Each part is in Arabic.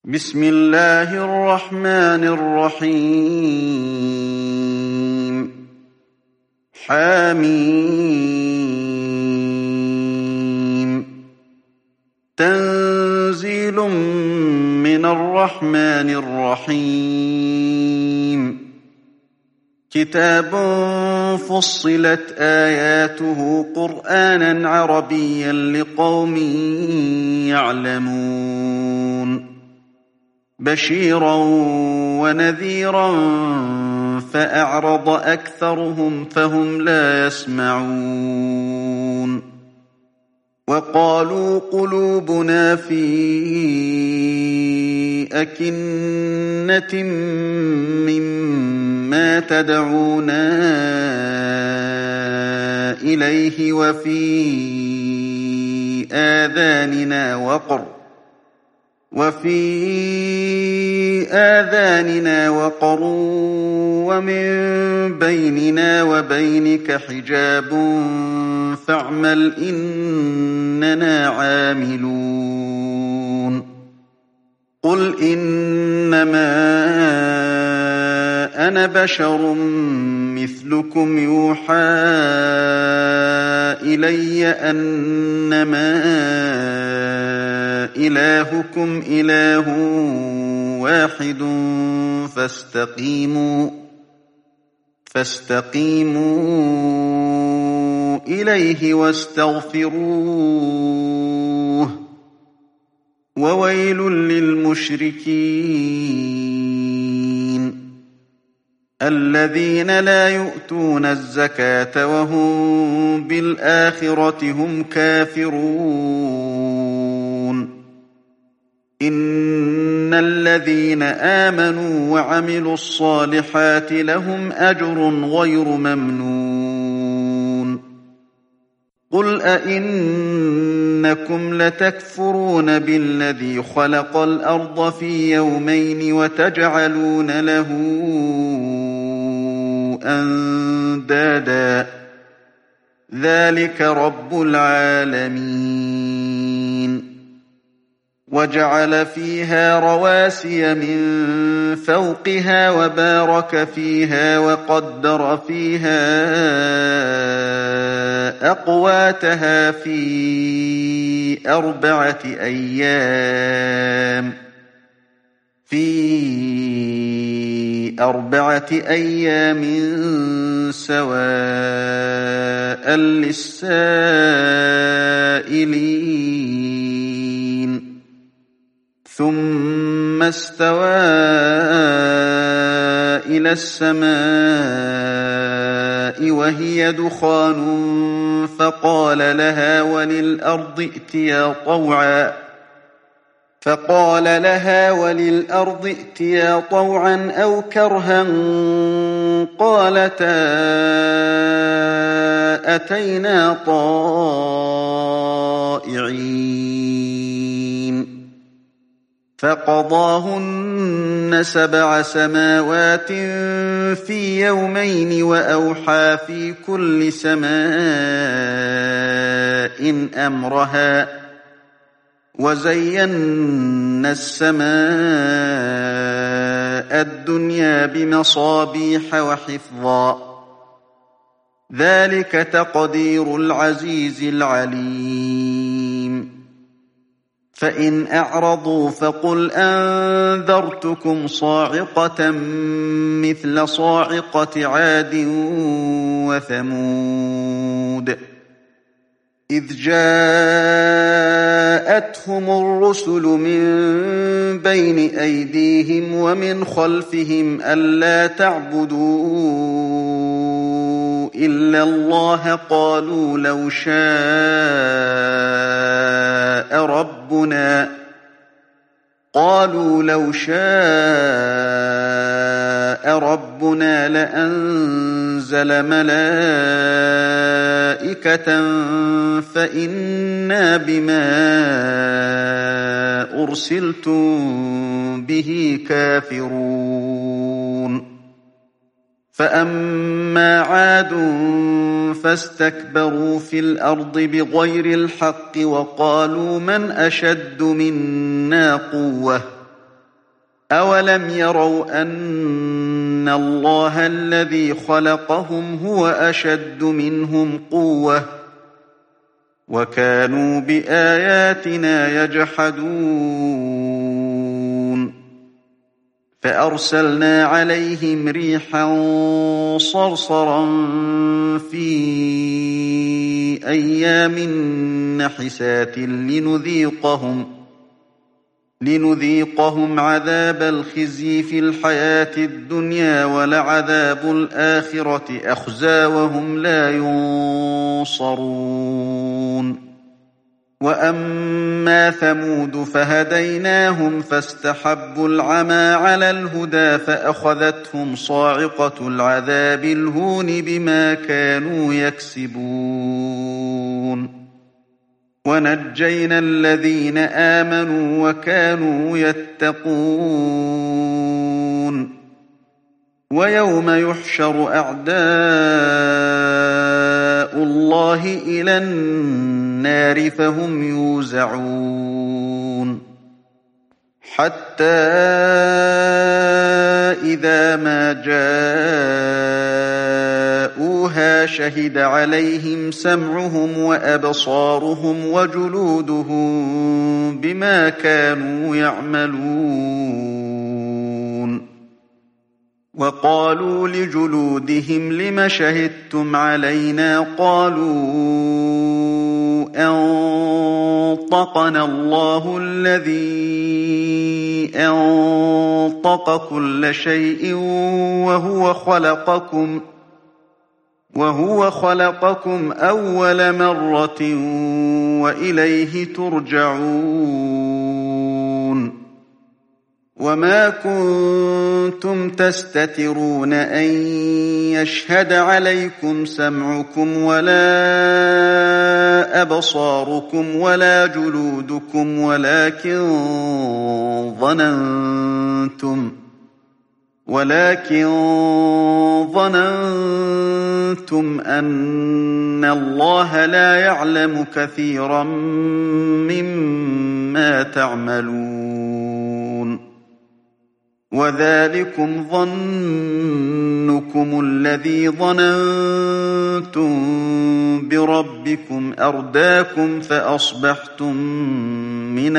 بسم الله الرحمن الرحيم حميم تنزيل من الرحمن الرحيم كتاب فصلت آياته قرآنا عربيا لقوم يعلمون بشيرا ونذيرا فأعرض أكثرهم فهم لا يسمعون وقالوا قلوبنا في أكنة مما تدعونا إليه وفي آذاننا وقر ومن بيننا وبينك حجاب فاعمل إننا عاملون قل إنما أنا بشر مثلكم يوحى إلي أنما إلهكم إله واحد فاستقيموا إليه واستغفروه وويل للمشركين الذين لا يؤتون الزكاة وهم بالآخرة هم كافرون إن الذين آمنوا وعملوا الصالحات لهم أجر غير ممنون قل أئنكم لتكفرون بالذي خلق الأرض في يومين وتجعلون له أندادا ذلك رب العالمين وجعل فيها رواسي من فوقها وبارك فيها وقدر فيها أقواتها في أربعة أيام سواء للسائلين ثم استوى إلى السماء وهي دخان فقال لها وللأرض ائتيا طوعا أو كرها قالتا أتينا طائعين فقضاهن 7 سماوات في يومين وأوحى في كل سماء أمرها وزينا السماء الدنيا بمصابيح وحفظا ذلك تقدير العزيز العليم فإن أعرضوا فقل أنذرتكم صاعقة مثل صاعقة عاد وثمود إذ جاءتهم الرسل من بين أيديهم ومن خلفهم ألا تعبدوا إلا الله قالوا لو شاء ربنا لأنزل ملائكة فإنا بما أرسلتم به كافرون فأما عاد فاستكبروا في الأرض بغير الحق وقالوا من أشد منا قوة أولم يروا أن الله الذي خلقهم هو أشد منهم قوة وكانوا بآياتنا يجحدون فأرسلنا عليهم ريحا صرصرا في أيام نحسات لنذيقهم عذاب الخزي في الحياة الدنيا ولعذاب الآخرة أخزى وهم لا ينصرون وأما ثمود فهديناهم فاستحبوا العمى على الهدى فأخذتهم صاعقة العذاب الهون بما كانوا يكسبون ونجينا الذين آمنوا وكانوا يتقون ويوم يحشر أعداء الله إلى النار فهم يوزعون حتى إذا ما جاءوها شهد عليهم سمعهم وأبصارهم وجلودهم بما كانوا يعملون وقالوا لجلودهم لم شهدتم علينا قالوا أنطقنا الله الذي أنطق كل شيء وهو خلقكم أول مرة وإليه ترجعون وما كنتم تستترون أن يشهد عليكم سمعكم ولا أبصاركم ولا جلودكم ولكن ظننتم أن الله لا يعلم كثيرا مما تعملون وذلكم ظنكم الذي ظننتم بربكم أرداكم فأصبحتم من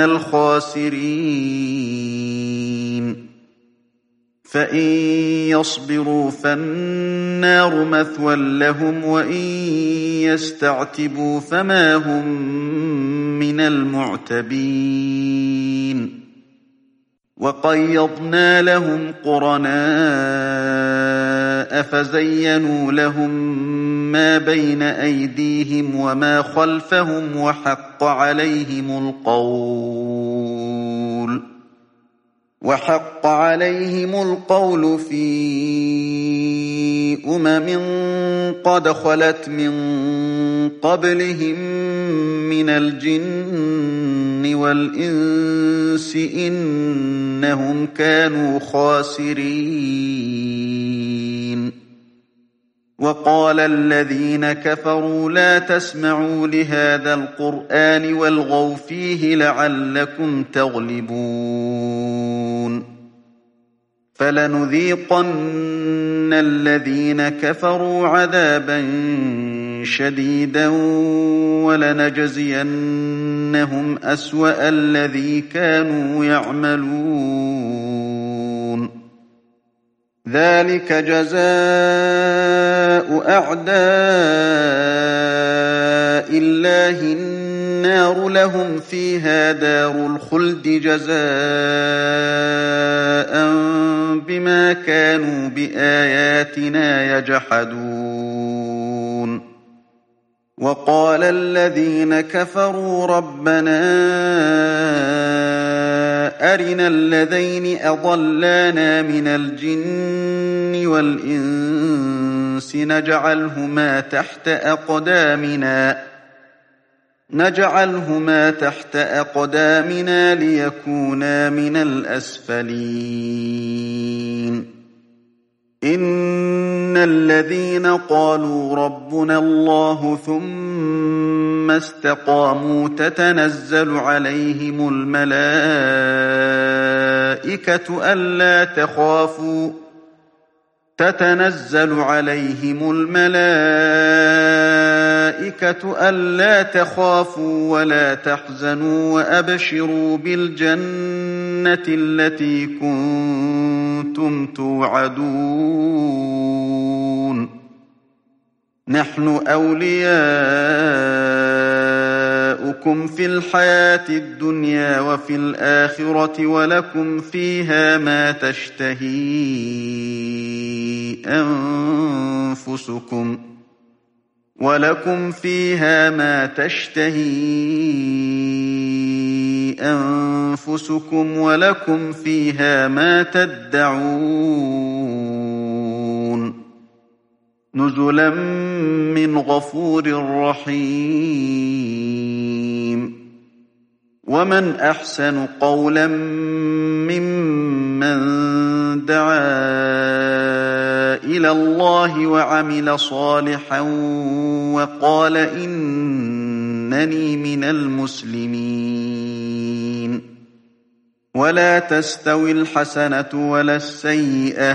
الخاسرين فإن يصبروا فالنار مثوى لهم وإن يستعتبوا فما هم من المعتبين وقيضنا لهم قرناء فزينوا لهم ما بين أيديهم وما خلفهم وحق عليهم القول في قد خلت من قبلهم من الجن والإنس إنهم كانوا خاسرين وقال الذين كفروا لا تسمعوا لهذا القرآن والغوا فيه لعلكم تغلبون فلنذيقن الذين كفروا عذابا شديدا ولنجزينهم أسوأ الذي كانوا يعملون ذلك جزاء أعداء الله النار لهم فيها دار الخلد جزاء بما كانوا بآياتنا يجحدون وقال الذين كفروا ربنا أرنا الذين أضلانا من الجن والإنس نجعلهما تحت أقدامنا ليكونا من الأسفلين إن الذين قالوا ربنا الله ثم ثم استقاموا تتنزل عليهم الملائكة ألا تخافوا ولا تحزنوا وأبشروا بالجنة التي كنتم توعدون نحن أولياؤكم في الحياة الدنيا وفي الآخرة ولكم فيها ما تشتهي أنفسكم ولكم فيها ما تدعون نزلا من غفور رحيم ومن أحسن قولا ممن دعا إلى الله وعمل صالحا وقال إنني من المسلمين ولا تستوي الحسنة ولا السيئة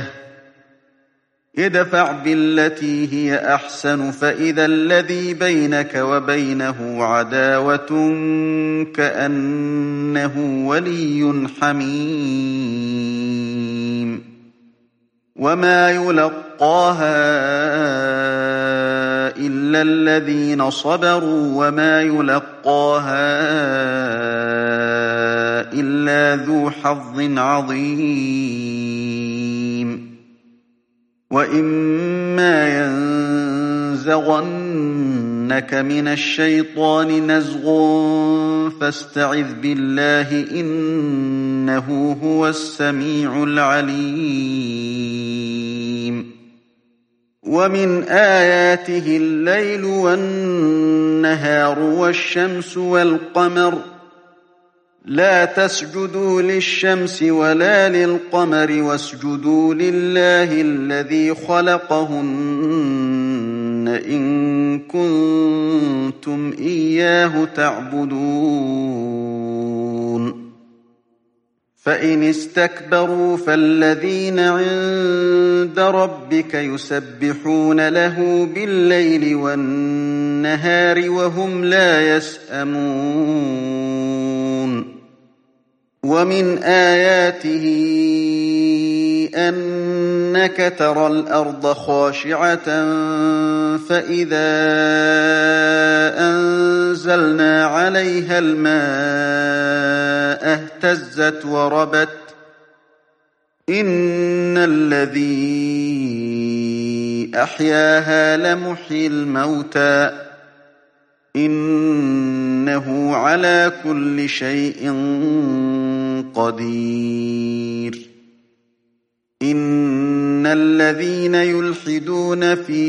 ادفع بالتي هي أحسن فإذا الذي بينك وبينه عداوة كأنه ولي حميم وما يلقاها إلا الذين صبروا وما يلقاها إلا ذو حظ عظيم وإما ينزغنك من الشيطان نزغ فاستعذ بالله إنه هو السميع العليم ومن آياته الليل والنهار والشمس والقمر لا تسجدوا للشمس ولا للقمر واسجدوا لله الذي خلقهن إن كنتم إياه تعبدون فإن استكبروا فالذين عند ربك يسبحون له بالليل والنهار وهم لا يسأمون ومن آياته أنك ترى الأرض خاشعة فإذا أنزلنا عليها الماء اهتزت وربت إن الذي أحياها لمحيي الموتى إنه على كل شيء قدير إن الذين يلحدون في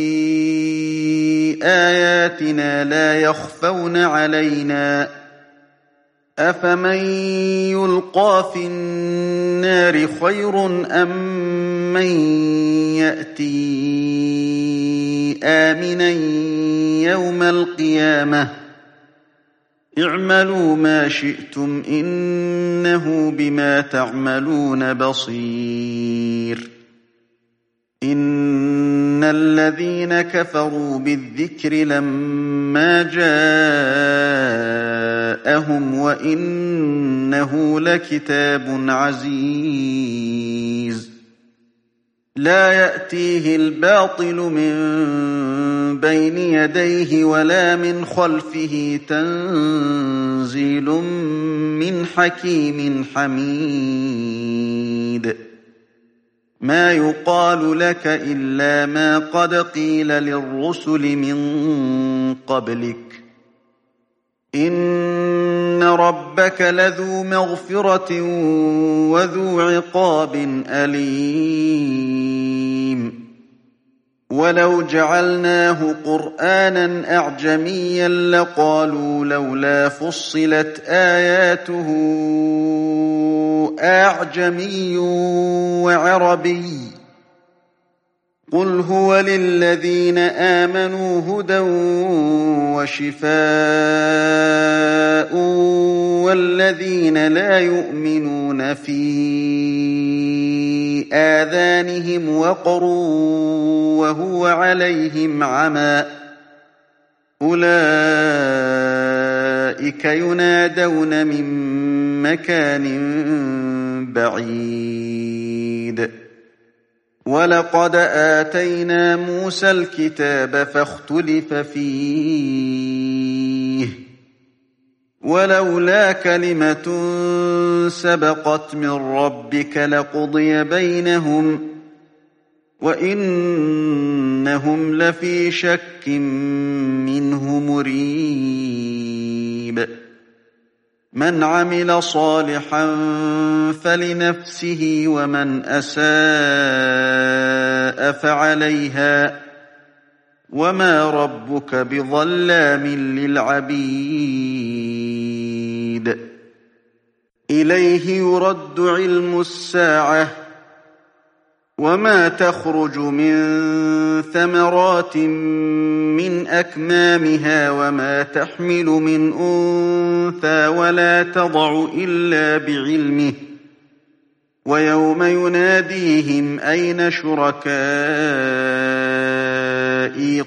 آياتنا لا يخفون علينا أفمن يلقى في النار خير أم من يأتي آمنا يوم القيامة اعملوا ما شئتم إنه بما تعملون بصير إن الذين كفروا بالذكر لما جاءهم وإنه لكتاب عزيز لا يأتيه الباطل من بين يديه ولا من خلفه تنزيل من حكيم حميد ما يقال لك إلا ما قد قيل للرسل من قبلك إن ربك لذو مغفرة وذو عقاب أليم ولو جعلناه قرآنا أعجميا لقالوا لولا فصلت آياته أعجمي وعربي قل هو للذين آمنوا هدى وشفاء والذين لا يؤمنون في آذانهم وقر وهو عليهم عمى أولئك ينادون من مكان بعيد ولقد آتينا موسى الكتاب فاختلف فيه ولولا كلمة سبقت من ربك لقضي بينهم وإنهم لفي شك منه مريب من عمل صالحا فلنفسه ومن أساء فعليها وما ربك بظلام للعبيد إليه يرد علم الساعة وما تخرج من ثمرات من أكمامها وما تحمل من أنثى ولا تضع إلا بعلمه ويوم يناديهم أين شركائي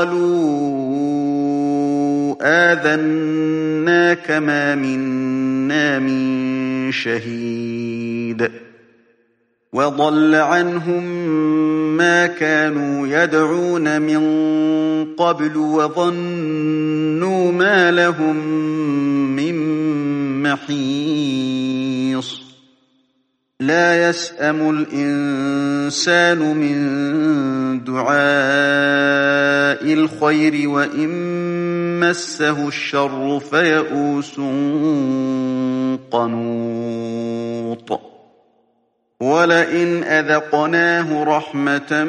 قالوا آذناك ما منا من شهيد وضل عنهم ما كانوا يدعون من قبل وظنوا ما لهم من محيص لا يسأم الإنسان من دعاء الخير وإن مسه الشر فيئوس قنوط ولئن أذقناه رحمة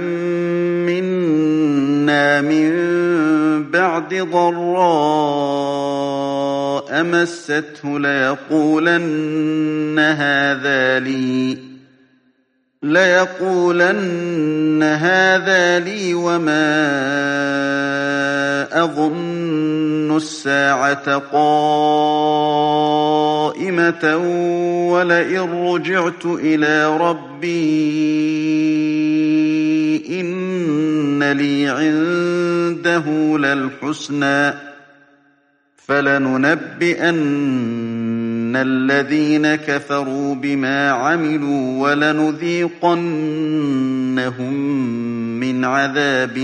منا من بعد ضراء مسته ليقولن هذا لي وما أظن الساعة قائمة ولئن رجعت إلى ربي إن لي عنده للحسنى فلننبئن الذين كفروا بما عملوا ولنذيقنهم من عذاب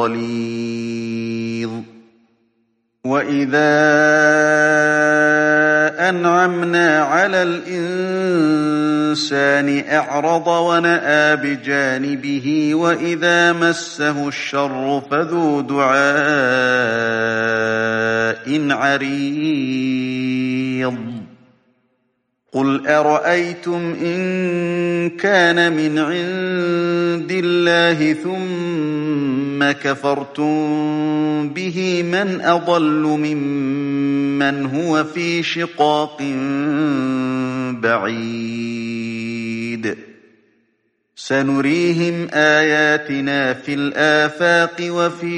غليظ وإذا أنعمنا على الإنسان أعرض ونأى بجانبه وإذا مسه الشر فذو دعاء عريض قل أرأيتم إن كان من عند الله ثم كفرتم به من أضل ممن هو في شقاق بعيد سنريهم آياتنا في الآفاق وفي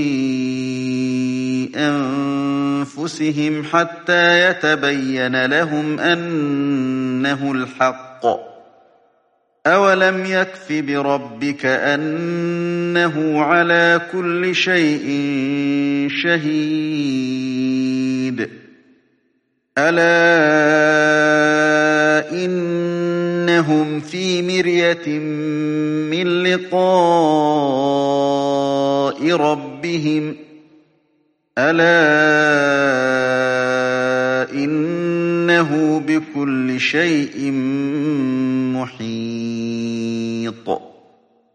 أنفسهم حتى يتبين لهم أنه الحق أولم يكف بربك أنه على كل شيء شهيد ألا إنهم في مرية من لقاء ربهم ألا إنه بكل شيء محيط